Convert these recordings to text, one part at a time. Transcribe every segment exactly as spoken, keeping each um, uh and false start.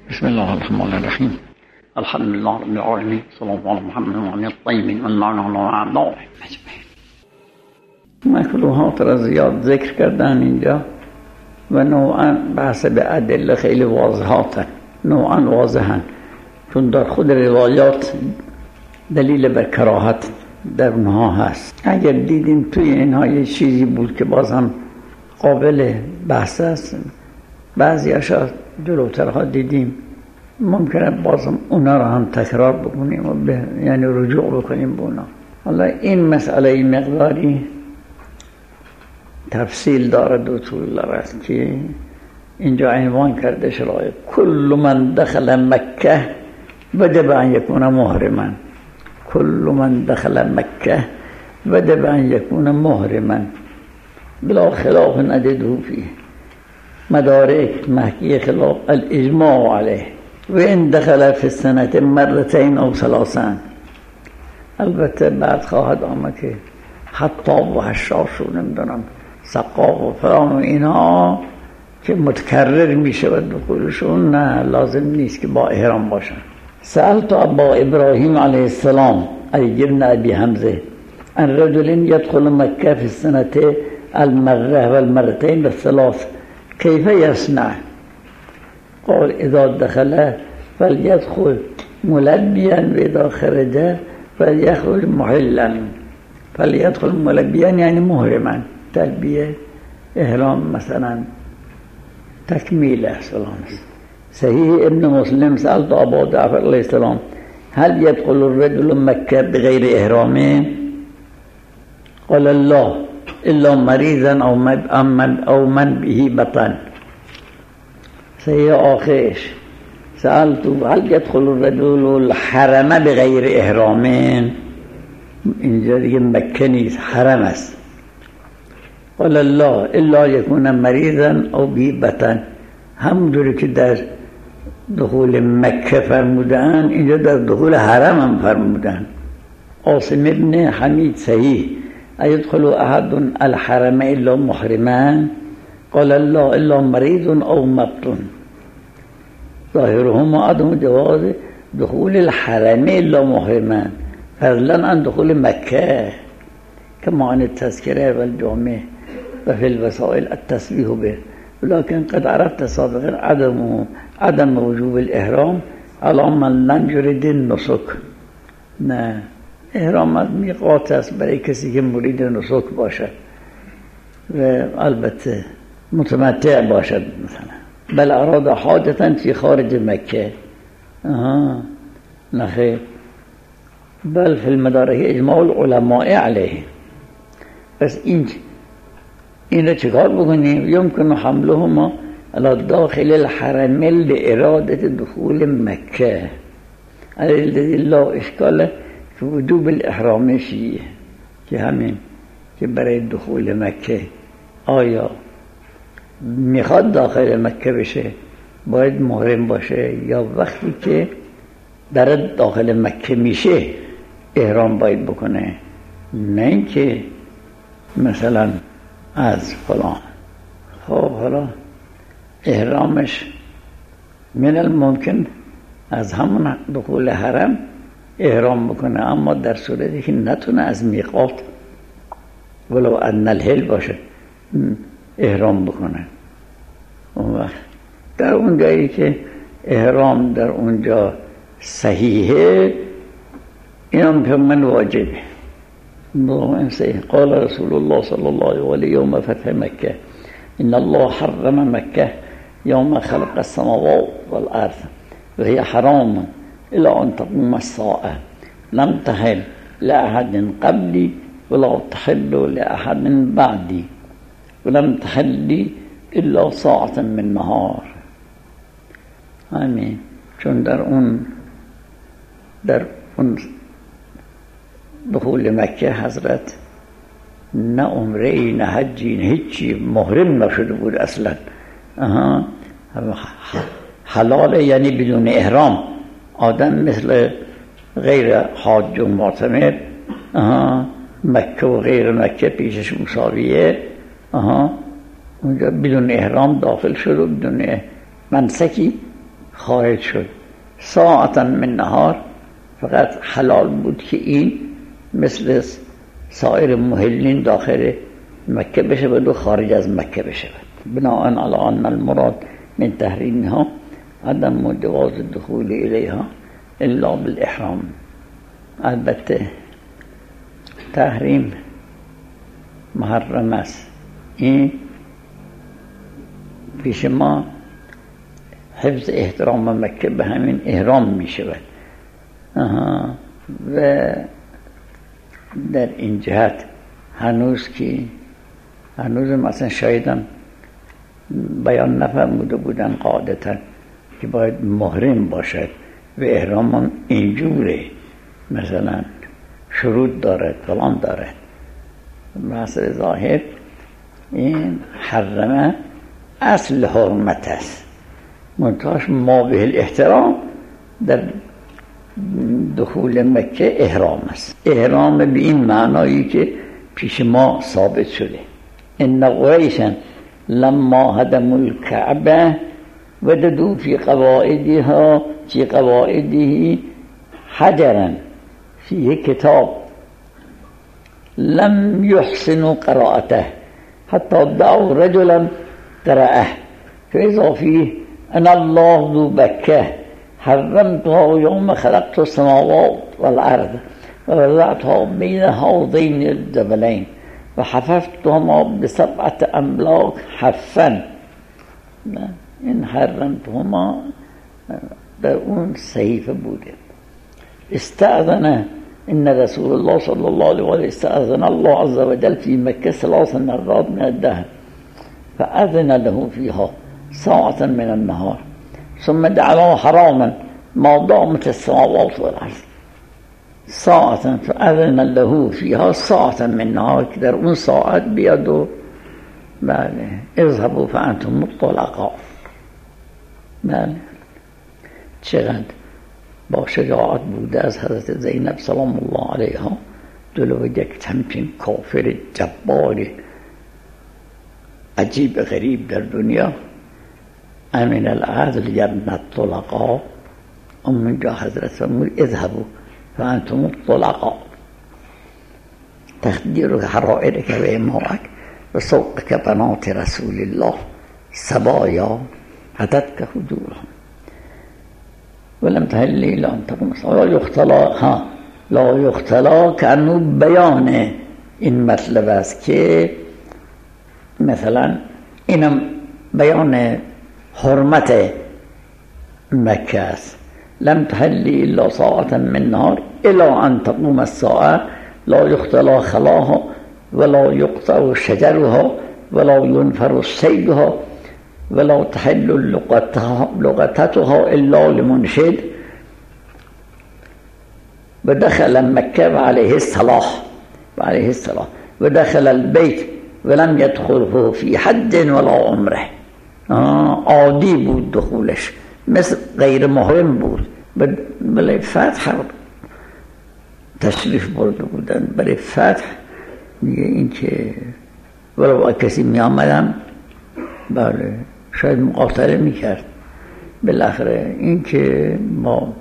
بسم الله الرحمن الرحیم. الحمد لله رب العالمین، صلی الله علی محمد و علی الطیبین و اللعنة و اعدائهم اجمعین. مکروهات را زیاد ذکر کردن اینجا و نوعا بحث به ادله خیلی واضحاتن، نوعا واضحن، چون در خود روایات دلیل بر کراهت در اونها هست. اگر دیدیم توی اینها یه چیزی بود که باز هم قابل بحث است، بعضی اشیا جلوترها دیدیم ممکنه بازم اونا رو هم تکرار بکنیم و به یعنی رجوع بکنیم به اونا. حالا این مسئله مقداری تفصیل دارد و طول دارد که اینجا عنوان کرده شرایط کل من دخل مکه وجب ان یکون محرما. کل من دخل مکه وجب ان یکون محرما بلا خلاف نجده فيه مدارک محکی خلاف الاجماع علیه و این دخل فی السنة مرتين او ثلاثا. البته بعد خواهد آمد که حتی و حشاش و نمیدونم سقاف و فلان و اینا که متکرر می شود دخولشون، نه لازم نیست که با احرام باشن. سألت ابا ابراهیم علیه السلام ای ابن ابی حمزه ان رجل يدخل مکه فی السنة المره والمرتين والثلاث كيف يصنع؟ قال اذا دخل فليدخل ملبيا واذا خرج فليخرج محلا. فليدخل ملبيا يعني محرما، تلبیه احرام مثلا تکمیل سلام. صحیح ابن مسلم سألت ابا جعفر علیه السلام هل يدخل الرجل مكة بغير احرام؟ قال الله الا مريضا او من او من به بطن. صحیح آخرش سألت هل يدخل الرجل الحرم بغير احرام؟ اینجا دیگه مکه نیست، حرم است. قال الله الا يكون مريضا او به بطن. همونجوری که در دخول مکه فرمودن اینجا در دخول حرم هم فرمودن. عاصم ابن حمید صحیح ایدخل احد الحرم الا محرما؟ قال الله الا مريض او مبطون. ظاهرهما عدم جواز دخول الحرم الا محرما فضلا عن دخول مکه كما عن التذكره والجامع وفي الوسائل التسبيح به. ولكن قد عرفت سابقا عدم عدم وجوب الاحرام على من لم يرد النسك. نه، احرام از میقات است برای کسی که مرید نسک باشد و البته متمتع باشد مثلا. بل اراد حاجتا فی خارج مکه. آها نخیر. بل فی المدارک اجماع العلماء علیه. پس این این را چکار بکنیم؟ یمکن حملهما على داخل الحرم لإرادة دخول مکه الذي لا اشکال فی وجوب الاحرام فیه، که همین که برای دخول مکه آیا میخواد داخل مکه بشه باید محرم باشه یا وقتی که در داخل مکه میشه احرام باید بکنه؟ نه اینکه مثلا از فلان. خب حالا احرامش من الممکن از همون دخول حرم احرام بکنه، اما در صورتی که نتونه از میقات ولو ان الهل باشه احرام بکنه. اون وقت در اون جایی که احرام در اونجا صحیحه اینم که من واجبه. قال رسول الله صلى الله عليه يوم فتح مكة إن الله حرم مكة يوم خلق السماوات والأرض وهي حرام إلى أن تقوم الساعة لم تحل لأحد قبلي ولا تحل لأحد بعدي ولم تحل إلا ساعة من نهار. آمین. چون در اون در اون دخول مکه حضرت نه عمره نه حجی نه هیچی محرم نشده بود اصلا. آها حلال یعنی بدون احرام. آدم مثل غیر حاج و معتمر آها مکه و غیر مکه پیشش مساویه. آها اونجا بدون احرام داخل شد و بدون منسکی خارج شد ساعتا من نهار، فقط حلال بود که این مثل سایر محلین داخل مکه بشه و خارج از مکه بشه. بناء علی ان المراد من تحریمها عدم جواز الدخول الیها الا بالاحرام. البته تحریم محرم است، این پیش ما حفظ احترام مکه به همین احرام می شود. و در این جهت هنوز که هنوز مثلا شایدم بیان نفرموده بودن قاعدتا که باید محرم باشد و احرام هم اینجوره، مثلا شروط دارد فلان دارد. مثل ظاهر این حرمه اصل حرمت است، منتهاش ما به الاحترام در دخول مکه احرام است. احرام به این معنایی که پیش ما ثابت شده. ان قریشا لما هدموا الكعبه وجدوا في قواعدها في قواعده حجرا فيه كتاب لم يحسنوا قراءته حتى دعوا رجلا قرأه فإذا فيه أنا الله ذو بكة حرمتها يوم خلقت السماوات والأرض ووضعتها بين هذين الجبلين وحففتهما بسبعة أملاك حفا. إن حرمتهما در اون صحیفه بوده. استأذن إن رسول الله صلى الله عليه وسلم استأذن الله عز وجل في مكة ثلاث مرات من الدهر فأذن له فيها ساعة من النهار ثم جعله حراما ما دامت السماوات والأرض ساعة فأذن له فيها ساعة من النهار که در اون ساعت بیاد و بله اذهبوا فأنتم الطلقاء. بله چقدر با شجاعت بوده از حضرت زینب سلام الله علیها جلوی یک همچین کافر جبار عجیب غریب در دنیا. امین العدل یبن الطلقاء، اونجا حضرت فرمود اذهبوا فانتم الطلقاء تخدیر حرائرک و اماک و سوقک بنات رسول الله سبایا عددک حجورهم ولم تهلی لا تقوم لا یختلا ها لا یختلا که انو بیان این مطلب است که مثلا اینم بیان حرمت مکه است. لم تحلی الا ساعة من نهار الى ان تقوم الساعه لا یختلا خلاها ولا يقطع شجرها ولا ينفر صيدها ولا تحل لقطتها الا لمنشد ودخل مكة وعليه الصلاح وعليه الصلاح ودخل البيت ولم يدخله في حج ولا عمره. عادی بود دخولش، مثل غیر محرم بود. برای فتح تشریف برده بودن، برای فتح میگه این که ولو کسی می آمدم بله شاید مقاتله میکرد. بالاخره این که ما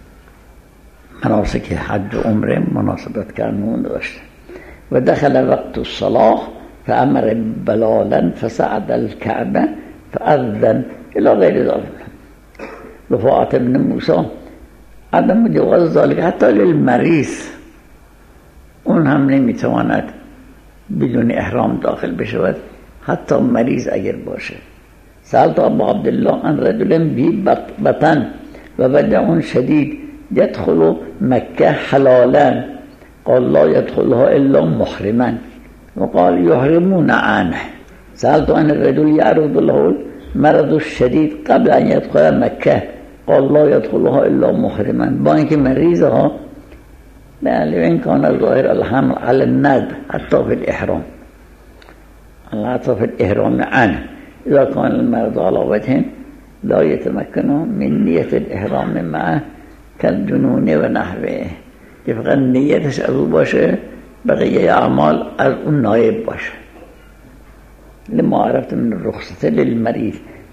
مناسک حج و عمره مناسبت کردن داشته. و دخل وقت الصلاة فامر بلالا فصعد الكعبه فاذن الى غیر ذلك. رفاعة ابن موسی عدم جواز ذلك حتی للمریض، اون هم نمیتواند بدون احرام داخل بشود حتی مریض اگر باشه. سألت ابا عبدالله عن رجل بی بطن و وجع شدید يدخل مكة حلالا قال لا يدخلها الا محرما وقال يحرمون عنه. سألت عن الرجل يعرض له المرض الشديد قبل ان يدخل مكة قال لا يدخلها الا محرما. با اینکه مریضها بله این کان ظاهر الحمل على الندب حتى في الإحرام حتى في الإحرام عنه إذا كان المرض على وجه لا يتمكن من نية الإحرام معه كالجنون ونحوه که فقط نیتش از او باشه بقیه اعمال از اون نایب باشه. لما عرفت من الرخصة للمريض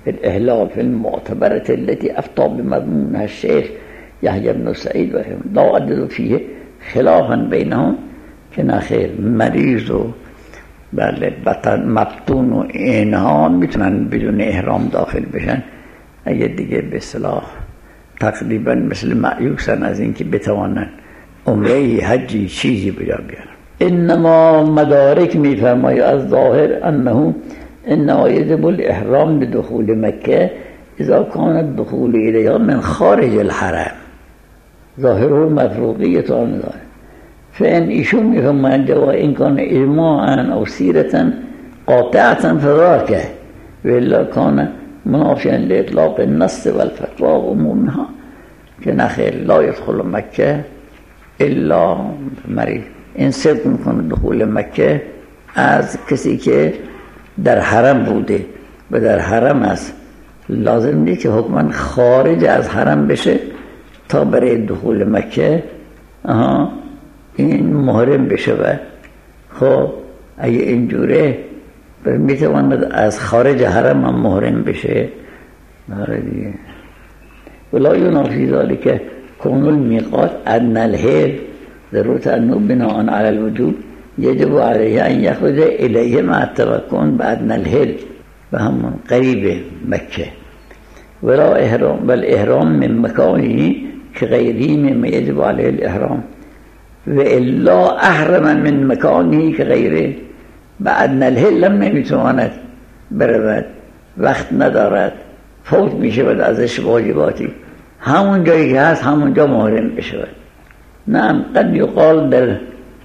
الإهلال في المعتبرة التي أفتى بمضمونها الشيخ يحيى بن سعيد وهم لا أجد فيه خلافا بينهم كنا خير مريض و بله بطن مبتون و اینها میتونن بدون احرام داخل بشن اگه دیگه به اصطلاح تقریبا مثل معیوسن از اینکه بتوانن عمره حجی چیزی بجا بیارن. انما مدارک میفرماید از ظاهر انه انما یجب الاحرام بدخول مکه اذا كان الدخول الیها من خارج الحرم ظاهره مفروضیت آن ظاهر. فإن ایشون میفرمایند و این کان اجماعا او سیرتا قاطعتا فذاك والا کان منافيا لاطلاق النص والفتوى عمومها که نخیر لا يدخل مکه الا مریض. این صدق میکنه دخول مکه از کسی که در حرم بوده و در حرم است، لازم نیست که حکما خارج از حرم بشه تا برای دخول مکه آها این محرم بشه. و خب اگه اینجوره میتواند از خارج حرم هم محرم بشه. آره دیگه. ولا ینافی ذلك کون المیقات ادنی الحل ضرورت انه بناء على الوجوب یجب علیه ان یخرج الیه مع التمکن بادنی الحل و همون قریب مکه. ولا احرام بل احرام من مکانی که غیری مما یجب علیه الاحرام و الا احرم من مکانی که غیره بادنی الحل هم نمیتواند برود، وقت ندارد، فوت میشود ازش واجباتی، همون جایی که هست همونجا محرم بشود. نعم قد یقال در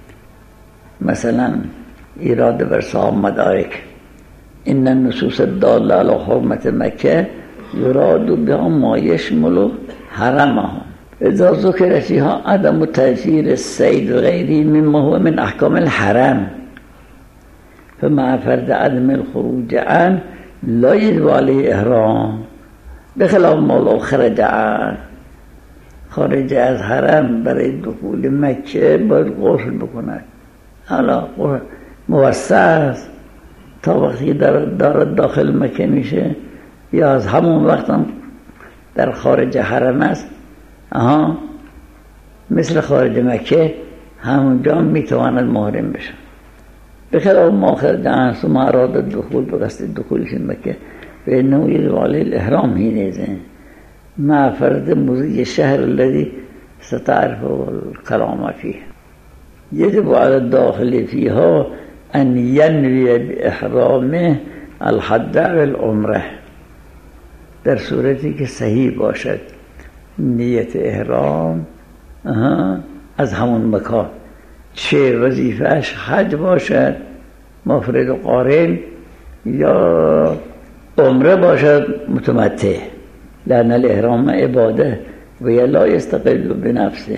مثلا ایراد بر صاحب مدارک ان النصوص الداله علی حرمت مکه یراد بها ما یشمل حرمها اذا ذکر فيها عدم تأثیر الصید و غیره مما هو من احکام الحرم فمع فرض عدم الخروج عنه لا يجب عليه احرام بخلاف ما لو خرج عنه. خارج از حرم برای دخول مکه باید غسل بکند. حالا موسع است تا وقتی دارد داخل مکه میشه یا از همون وقت هم در خارج حرم است آها مثل خارج مکه همونجا میتواند محرم بشه. بخلاف ما خرج عنه ثم اراد الدخول بقصد دخول فی مکه فانه یجب علیه الاحرام حینئذ مع فرض مضی الشهر الذي ستعرف الكلام فيه. يجب على الداخل فيها أن ينوي بإحرامه الحج والعمره در صورتی که صحیح باشد نیت احرام از همون مکان، چه وظیفهش حج باشد مفرد و قارن یا عمره باشد متمتع، لأن الإحرام عباده و لا يستقل بنفسه.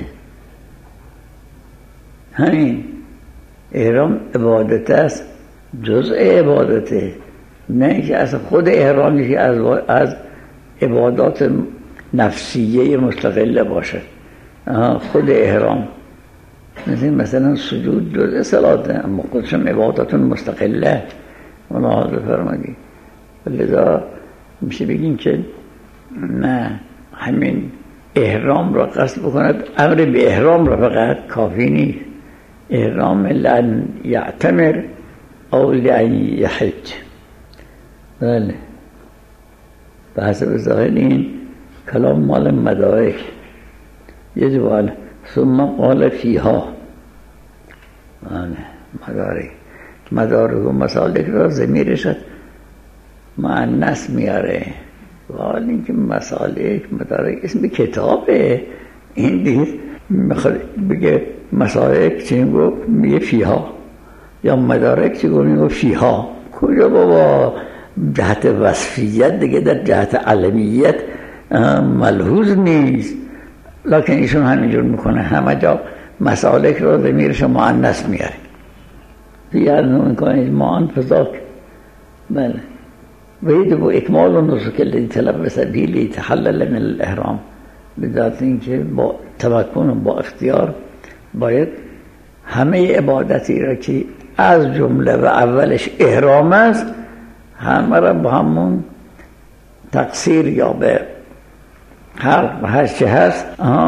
همین احرام عبادت است، جزء عبادته، نه که از خود احرامی از از عبادات نفسیه مستقله باشد. خود احرام مثل مثلا سجود جزء صلاته اما خودشم عبادت مستقله ملاحظه فرمودی. لذا میشه بگیم که نه همین احرام را قصد بکند، امر به احرام را فقط کافی نیست. احرام لأن یعتمر او لأن یحج. بله به حسب ظاهر این کلام مال مدارک یجب علیه. ثم قال فیها مدارک مدارک و مسالک را ضمیرشد مؤنث میاره. ولی اینکه مسالک مدارک اسم کتابه، این دیگه میخواد بگه مسالک چی گفت میگه فیها یا مدارک چی گفت میگه فیها. کجا بابا جهت وصفیت دیگه در جهت علمیت ملحوظ نیست، لکن ایشون همینجور میکنه همه جا مسالک رو ضمیرش مؤنث میاره. فیها میکنه اجماعاً فضاک. بله ويجب إكمال النسك الذي تلبس به ليتحلل من الإحرام، بذات اینکه با تمکن و با اختیار باید همه عبادتی را که از جمله و اولش احرام است همه را با همون تقصیر یا به هر هر چه هست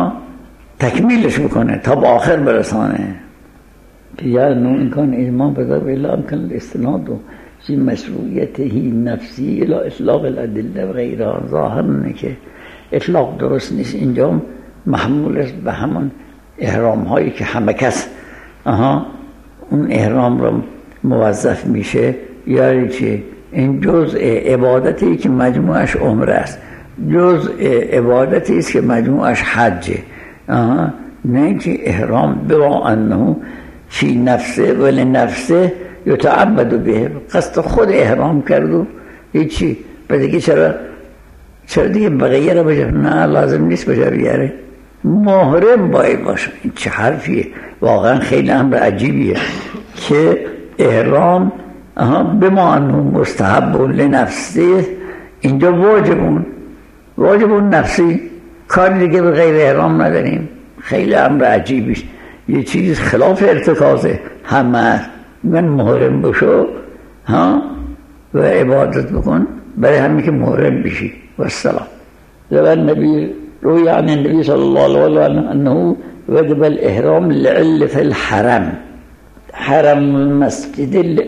تکمیلش بکنه تا به آخر برسانه. یا نو امکان ایمان بذار الا امکان الاستناد و چی مشروعیته نفسی الا اطلاق الادله و غیرها. ظاهر اینه که اطلاق درست نیست، اینجا محمول است به همون احرام هایی که همه کس آها اون احرام رو موظف میشه. یعنی چی؟ این جزء عبادتی که مجموعش عمره است، جزء عبادتی است که مجموعش حجه. آها نه اینکه احرام بوا انه فی نفسه ولی نفسه یتعبد به، قصد خود احرام کرد و هیچی بعد دیگه چرا چرا دیگه بقیه رو بجا؟ نه لازم نیست بجا بیاره، محرم باید باشه. این چه حرفیه؟ واقعا خیلی امر عجیبیه که احرام بما انه مستحب لنفسه، اینجا واجبون واجبون نفسی، کار دیگه به غیر احرام نداریم. خیلی امر عجیبیش، یه چیز خلاف ارتکازه. همه من محرم بشو ها و عبادت بکن، برای همین که محرم بشی. و السلام لبن نبی روی عن النبی صلی الله علیه و آله انه وجب الاحرام لعلة الحرم، حرم المسجد ل...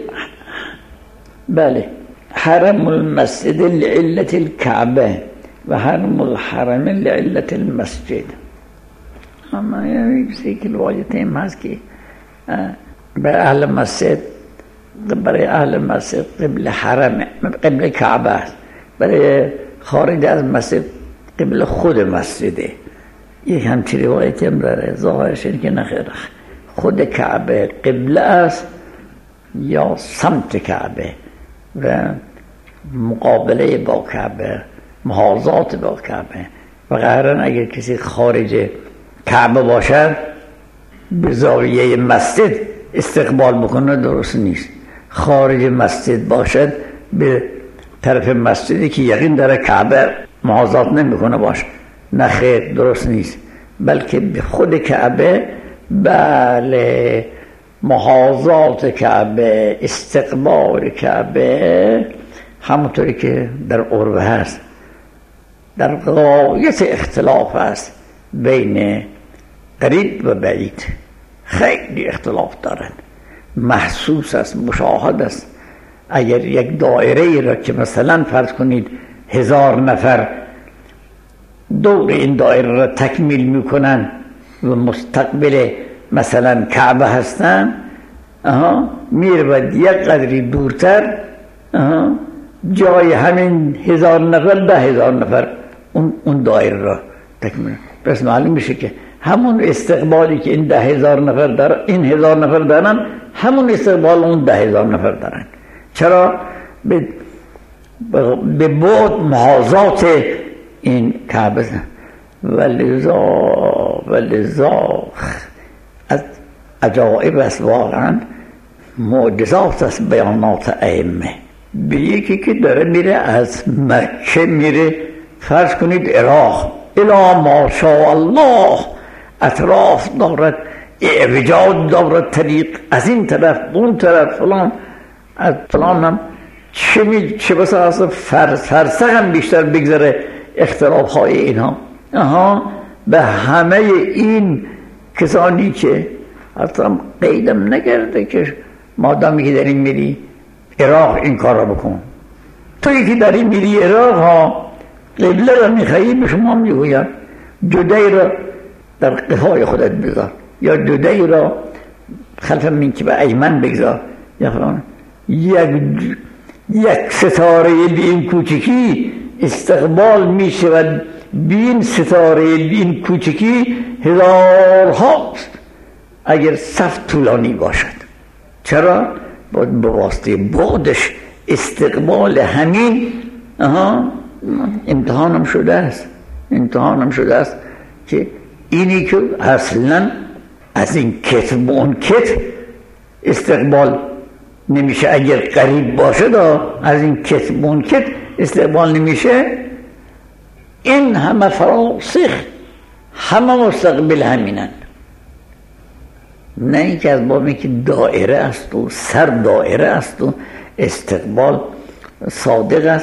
بله حرم المسجد لعلة الكعبه و حرم الحرم لعلة المسجد. اما یعنی کسی که الواجه هم هست که برای اهل مسجد، برای اهل مسجد قبل حرم قبل کعبه است، برای خارج از مسجد قبل خود مسجده. یک همچی روایتی هم داره، ظاهرش این که نخیر خود کعبه قبله است یا سمت کعبه و مقابله با کعبه، محاذات با کعبه. و قهرن اگر کسی خارج کعبه باشد به زاویه مسجد استقبال بکنه درست نیست، خارج مسجد باشد به طرف مسجدی که یقین داره کعبه محاذات نمیکنه باشه، نه خیر درست نیست، بلکه به خود کعبه. بله محاذات کعبه، استقبال کعبه، همونطوری که در عربه هست در غایت اختلاف است بین قریب و بعید، خیلی اختلاف دارن، محسوس است، مشاهد است. اگر یک دایره ای را که مثلا فرض کنید هزار نفر دور این دایره را تکمیل میکنن و مستقبل مثلا کعبه هستن، میرود یک قدری دورتر جای همین هزار نفر ده هزار نفر اون, اون دایره را تکمیل. پس معلوم میشه که همون استقبالی که این ده هزار نفر دارن، این هزار نفر دارن، همون استقبال اون ده هزار نفر دارن. چرا؟ به به بعد محاذات این کعبه. ولذا ولذا از عجائب است، واقعا معجزات است بیانات ائمه. به یکی که داره میره از مکه میره فرض کنید عراق، الا ماشاء الله اطراف دارد، اعوجاج دارد، طریق از این طرف اون طرف فلان از فلان هم چه می چه بسا اصلا فرسخ هم بیشتر بگذره اختلاف های اینها. آها به همه این کسانی که اصلا قیدم نکرده که مادامی که داریم میری عراق این کار را بکن، تو یکی داری میری عراق ها قبله را میخوایی به شما میگویم جدهی را در قفای خودت بذار یا جدهی را خلف منکب ایمن بگذار یا فلان. یک یک ستاره این کوچکی استقبال میشه و بین ستاره این کوچکی هزار هاست اگر صف طولانی باشد. چرا؟ باید به واسطه بعدش استقبال همین آها امتحانم شده است امتحانم شده است که اینی که اصلا از این کتف به اون کتف استقبال نمیشه، اگر قریب باشه دا از این کتف به اون کتف استقبال نمیشه، این همه فراسخ همه مستقبل همینند. نه اینکه از بابی که دائره است و سر دائره است و استقبال صادق است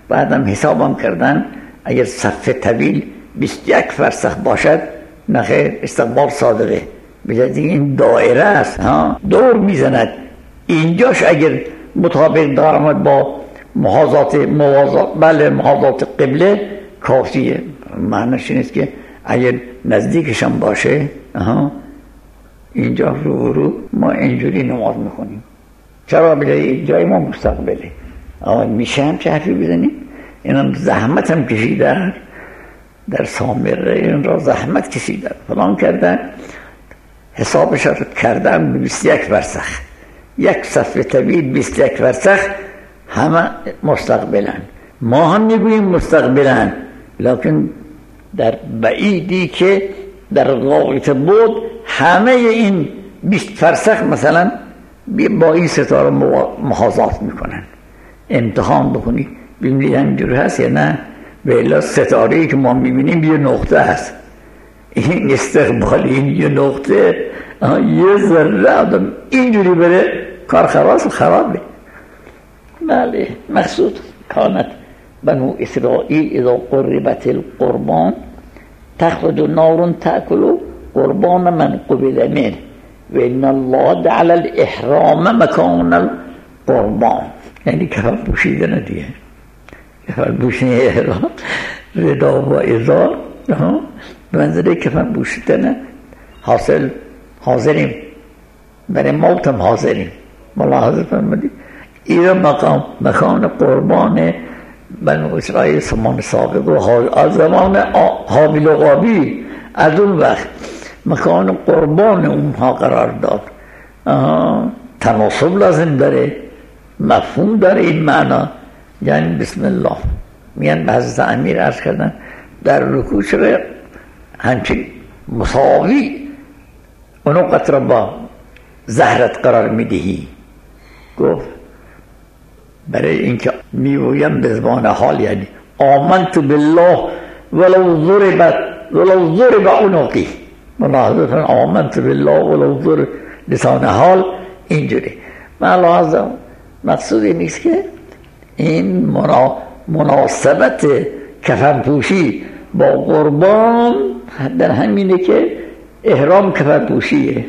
بعدم حسابم کردن اگر صف طویل بیست و یک فرسخ باشد نخیر استقبال صادقه، بجز این دایره است ها دور میزند، اینجاش اگر مطابق درآمد با محاذات موازات بله محاذات قبله کافیه. معنیش این است که اگر نزدیکشم باشه ها اینجا رو رو ما اینجوری نماز میخونیم. چرا؟ بجای جای ما مستقبله. آقا میشه هم چه حرفی بزنیم؟ اینم زحمت هم کشیدن در سامره، این را زحمت کشیدن فلان کردن، حسابش رو کردن به بیست و یک فرسخ، یک صف طویل بیست و یک فرسخ همه مستقبلن. ما هم میگوییم مستقبلن، لکن در بعیدی که در غایت بود همه این بیست فرسخ مثلا با این ستاره محاذات میکنن. امتحان بکنی ببینید همینجور هست یا نه. به الا ستاره‌ای که ما میبینیم یه نقطه هست، این استقبال این یه نقطه یه ذره آدم اینجوری بره کار خلاص خرابه. بله مقصود کانت بنو اسرائیل اذا قربت القربان تخرج نار تأکل قربان من قبل منه و ان الله جعل الاحرام مکان القربان. یعنی کفن پوشیدن دیگه، کفن پوشیدن احرام ردا و ازار به منظره کفن پوشیدن حاصل حاضریم برای موت هم حاضریم. ملاحظه فرمودید این مقام مکان قربان بنو اسرائیل زمان سابق و از زمان حابیل و قابیل از اون وقت مکان قربان اونها قرار داد. تناسب لازم داره، مفهوم داره این معنا. یعنی بسم الله میان به حضرت امیر عرض کردن در رکوع شده همچین مساوی اونو قطر با زهرت قرار میدهی. گفت برای اینکه میگویم به زبان حال یعنی آمنت بالله ولو ضربت ولو ضرب عنقی. ملاحظه آمنت بالله ولو ضرب لسان حال اینجوری. ملاحظه مقصود این نیست که این منا مناسبت کفن پوشی با قربان در همینه که احرام کفن پوشیه.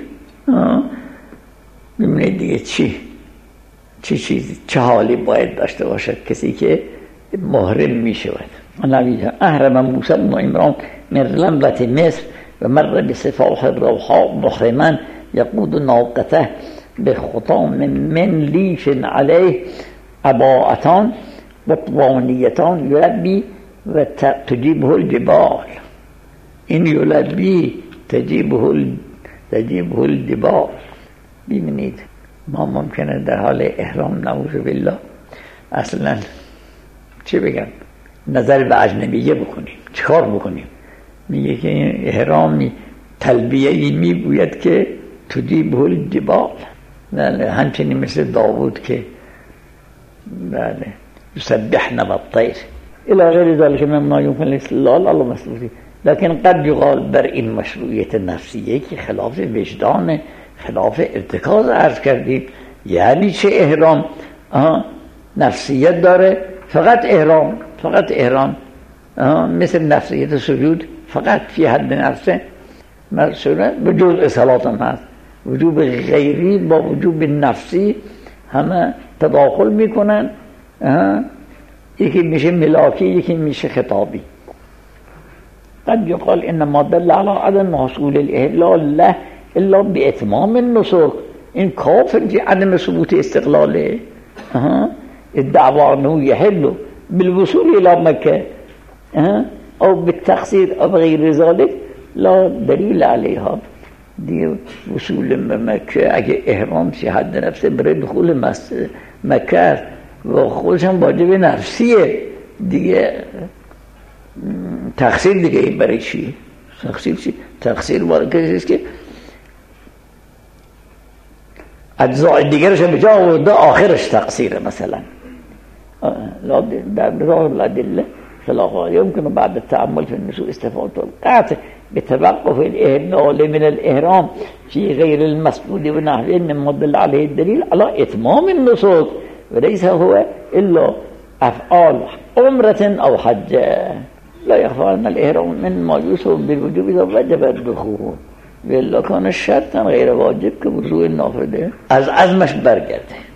ببینید دیگه چی چه چیزی چه حالی باید داشته باشد کسی که محرم می شود. نبی احرم موسی بن عمران من لمبة مصر و مر بصفاح الروحاء محرما یقود ناقته بخطام من لیش علیه عباءتان و طوانیتان یلبی و تجیبه الجبال. این یلبی تجیبه تجیبه الجبال. ببینید ما ممکنه در حال احرام نعوذ بالله اصلا چی بگم نظر به اجنبیه بکنیم، چیکار بکنیم؟ میگه که این احرامی تلبیه‌ای میگوید که تجیبه الجبال. بله همچنین مثل داوود که بله یسبحن بالطیر الى غیر ذلك مما يمكن الاستدلال الله مسئولی. لكن قد یقال بر این مشروعیت نفسیه که خلاف وجدان، خلاف ارتکاز عرض کردیم. یعنی چه احرام نفسیت داره؟ فقط احرام، فقط احرام مثل نفسیت سجود فقط فی حد نفسه مثلا وجوب صلات هم هست. وجوب غیری با وجوب نفسی همه تداخل میکنن. یکی میشه ملاکی یکی میشه خطابی. قد یقال انما دل علی عدم حصول الاحلال له الا باتمام النسک. این کافر که عدم ثبوت استقلاله الدعوى انه يحل بالوصول الى مكه او بالتقصير او غير ذلك لا دلیل علیها. دیگه وصول مکه اگه احرام شی حد نفسه برای دخول مکه و خودش هم واجب نفسیه دیگه. تقصیر دیگه این برای چی؟ تقصیر چی؟ تقصیر وارد کسیست که اجزای دیگرش به جا آورده آخرش تقصیره. مثلا در ظاهر الادله فلا يمكن بعد التأمل في النصوص استفاده القطع بتوقف الإهلال من الإحرام في غير المسجود ونحوه مما دل عليه الدليل على إتمام النسك وليس هو إلا أفعال عمرة او حجه لا يخفى ان الاحرام من ما يوصف بالوجوب اذا وجب الدخول ولا كان شرطا غیر واجب که وضوء نافذه از عزمش برگرده.